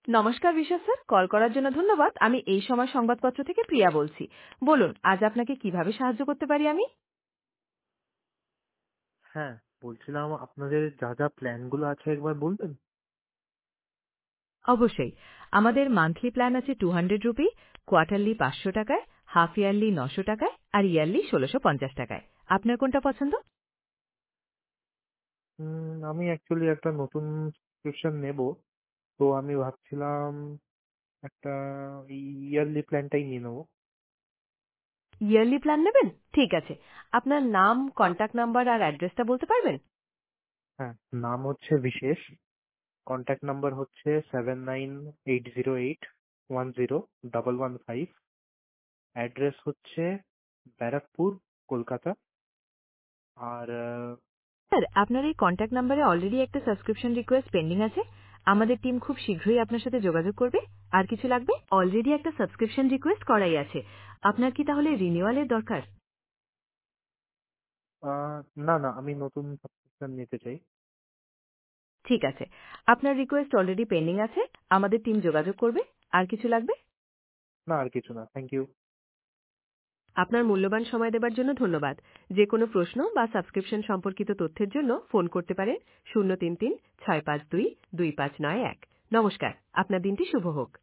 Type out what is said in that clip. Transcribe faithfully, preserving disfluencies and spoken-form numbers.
নমস্কার বিশ্বাস sir, call করার জন্য ধন্যবাদ। আমি এই সময় সংবাদপত্র থেকে প্রিয়া বলছি। বলুন, আজ আপনাকে কিভাবে সাহায্য করতে পারি আমি? হ্যাঁ, বলছিলাম আপনাদের যা যা প্ল্যানগুলো আছে একবার বলবেন? অবশ্যই। আমাদের মান্থলি প্ল্যান আছে টু হান্ড্রেড রুপি, কোয়ার্টারলি পাঁচশো টাকায়, হাফ ইয়ারলি নশো টাকায় আর ইয়ারলি ষোলোশো পঞ্চাশ টাকায়। আপনার কোনটা পছন্দ? উম, আমি অ্যাকচুয়ালি একটা নতুন সাবস্ক্রিপশন নেব, তো আমি ভাবছিলাম একটা ইয়ারলি প্ল্যানটাই নিয়ে নেবো। ইয়ারলি প্ল্যান নেবেন? ঠিক আছে। আপনার নাম, কন্ট্যাক্ট নাম্বার আর অ্যাড্রেসটা বলতে পারবেন? হ্যাঁ, নাম হচ্ছে বিশেষ, কন্ট্যাক্ট নাম্বার হচ্ছে seven nine eight zero eight one zero double one five, address হচ্ছে ব্যারাকপুর, কলকাতা। আর আহ, স্যার, আপনার এই কন্ট্যাক্ট নাম্বারে অলরেডি একটা সাবস্ক্রিপশন রিকোয়েস্ট পেন্ডিং আছে। আমাদের টিম খুব শীঘ্রই আপনার সাথে যোগাযোগ করবে। আর কিছু লাগবে? অলরেডি একটা সাবস্ক্রিপশন রিকোয়েস্ট করাই আছে। আপনার কি তাহলে রিনিউয়ালের দরকার? আহ, না না, আমি নতুন সাবস্ক্রিপশন নিতে চাই। ঠিক আছে। আপনার রিকোয়েস্ট অলরেডি পেন্ডিং আছে। আমাদের টিম যোগাযোগ করবে। আর কিছু লাগবে? না, আর কিছু না, থ্যাংক ইউ। আপনার মূল্যবান সময় দেবার জন্য ধন্যবাদ। যে কোনো প্রশ্ন বা সাবস্ক্রিপশন সম্পর্কিত তথ্যের জন্য ফোন করতে পারেন শূন্য তিন তিন ছয় পাঁচ দুই দুই পাঁচ নয় এক। নমস্কার। আপনার দিনটি শুভ হোক।